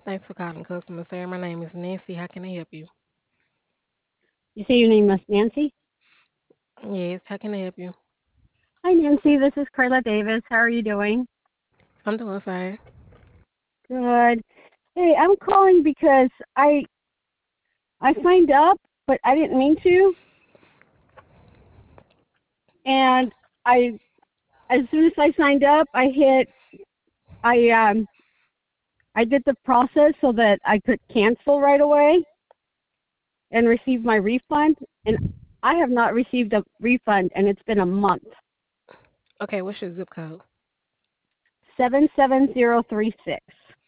Thanks for calling customer service. My name is Nancy. How can I help you? You say your name was Nancy? Yes, how can I help you? Hi, Nancy. This is Carla Davis. How are you doing? I'm doing fine. Good. Hey, I'm calling because I signed up, but I didn't mean to, and I as soon as I signed up, I I did the process so that I could cancel right away and receive my refund, and I have not received a refund, and it's been a month. Okay, what's your zip code? 77036.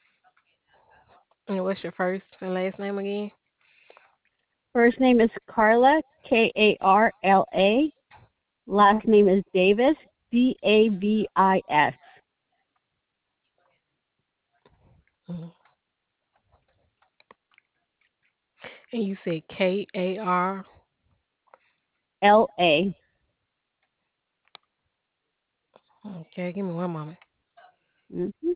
And what's your first and last name again? First name is Carla, Karla. Last name is Davis, Davis. Mhm. And you said Kar. LA. Okay, give me one moment. Mm-hmm.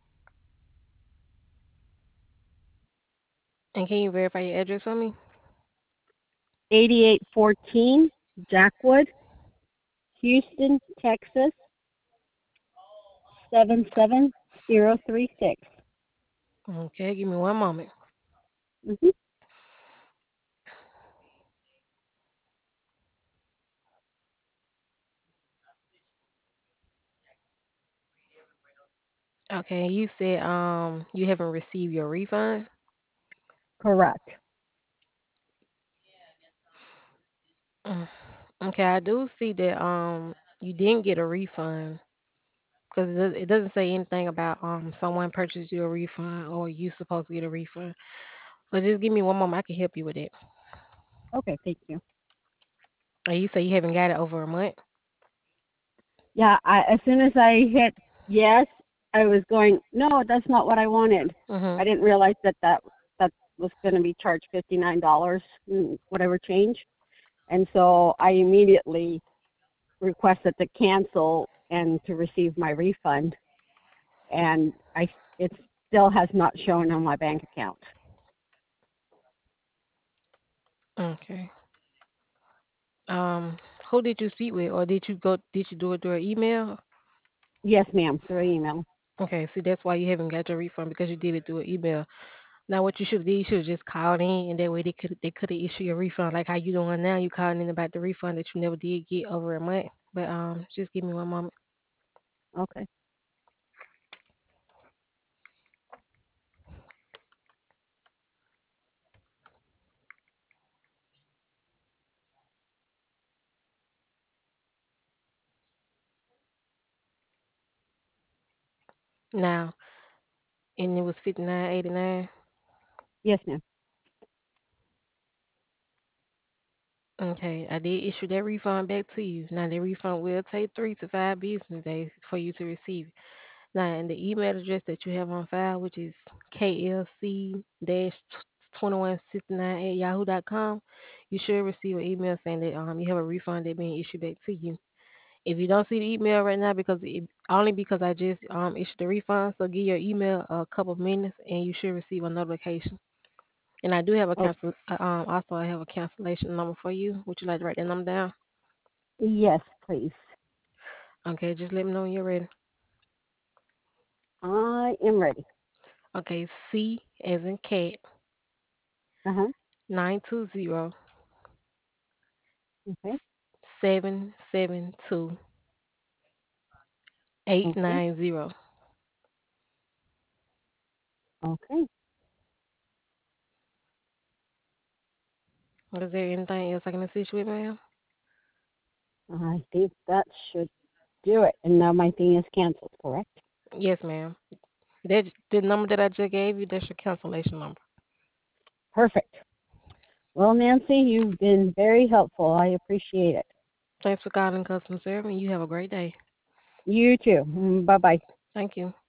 And can you verify your address for me? 8814 Jackwood, Houston, Texas, 77036. Okay, give me one moment. Mm-hmm. Okay, you said you haven't received your refund. Correct. Mm. Okay, I do see that you didn't get a refund because it doesn't say anything about someone purchased you a refund or you supposed to get a refund. So just give me one moment. I can help you with it. Okay, thank you. And you say you haven't got it over a month. Yeah, as soon as I hit yes, I was going, no, that's not what I wanted. I Mhm. didn't realize that was going to be charged $59, whatever change. And so I immediately requested to cancel and to receive my refund, and it still has not shown on my bank account. Okay. Um, who did you speak with, or Did you do it through an email? Yes, ma'am, through email. Okay. See, that's why you haven't got your refund because you did it through an email. Now, what you should have did, you should have just called in, and that way they could have issued your refund, like how you doing now. You calling in about the refund that you never did get over a month. But just give me one moment. Okay. Now, and it was 59.89. Yes, ma'am. Okay, I did issue that refund back to you. Now, the refund will take 3 to 5 business days for you to receive. Now, in the email address that you have on file, which is klc-2169@yahoo.com, you should receive an email saying that you have a refund that being issued back to you. If you don't see the email right now, only because I just issued the refund, so give your email a couple of minutes and you should receive a notification. And I do have a Oh, also I have a cancellation number for you. Would you like to write that number down? yes, please. Okay, just let me know when you're ready. I am ready. Okay, C as in cat, Uh-huh. 920 Okay. 772 eight Okay. nine zero. Okay. Is there anything else I can assist you with, ma'am? I think that should do it. And now my thing is canceled, correct? Yes, ma'am. That the number that I just gave you, that's your cancellation number. Perfect. Well, Nancy, you've been very helpful. I appreciate it. Thanks for calling customer service, and you have a great day. You too. Bye bye. Thank you.